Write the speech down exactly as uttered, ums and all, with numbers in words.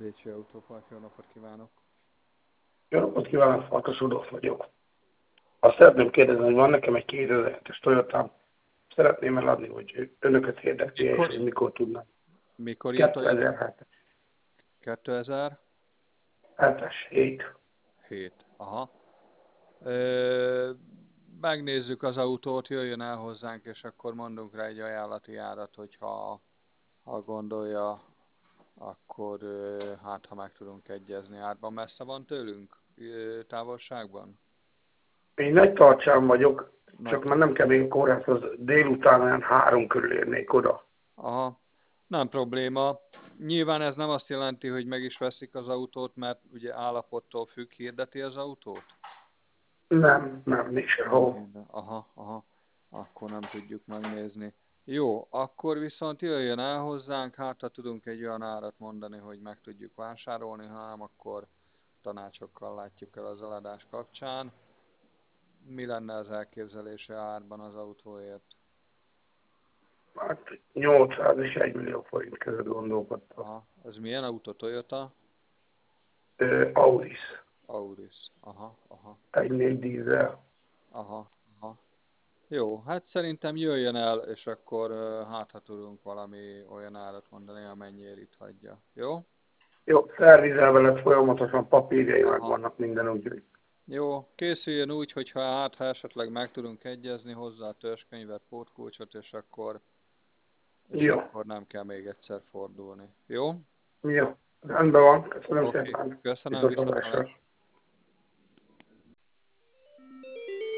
Bécsi Autópark, jó napot kívánok! Jó napot kívánok, Farkas Rudolf vagyok. Azt szeretném kérdezni, hogy van nekem egy kétezer-hetes Toyotám, szeretném eladni, hogy önöket érdekli, és Mikor, hogy mikor tudnám. mikor ilyen Toyota? kétezer-hetes. kétezer-hét. hetes, hét. Aha. Ö, megnézzük az autót, jöjjön el hozzánk, és akkor mondunk rá egy ajánlati árat, hogyha ha gondolja, akkor ö, hát ha meg tudunk egyezni árban. Messze van tőlünk? Ö, távolságban? Én nagy tartsám vagyok, Nagy csak már nem kell még a kórházhoz, délután olyan három körül érnék oda. Aha, nem probléma. Nyilván ez nem azt jelenti, hogy meg is veszik az autót, mert ugye állapottól függ, hirdeti az autót? Nem, nem, nincs Nem sehol. hirdet. Aha, aha, akkor nem tudjuk megnézni. Jó, akkor viszont jöjjön el hozzánk, hát ha tudunk egy olyan árat mondani, hogy meg tudjuk vásárolni, ha nem, akkor tanácsokkal látjuk el az eladás kapcsán. Mi lenne az elképzelése árban az autóért? Hát nyolcszáz és egy millió forint között gondolkodtam. Aha, ez milyen autó? Toyota? Ö, Auris, Auris. Aha, aha, egy négy dízel. aha, aha. Jó, hát szerintem jöjjön el, és akkor ö, hát ha tudunk valami olyan árat mondani, amennyiért itt hagyja. Jó? Jó, szervizelve lett folyamatosan, papírjai meg Aha. vannak minden úgy. Jó, készüljön úgy, hogyha hát ha esetleg meg tudunk egyezni hozzá a törzskönyvet, pótkulcsot, és akkor, és Jó, akkor nem kell még egyszer fordulni. Jó? jó, rendben van, köszönöm Oké, szépen. köszönöm, viszont Viszontlátásra. hallásra.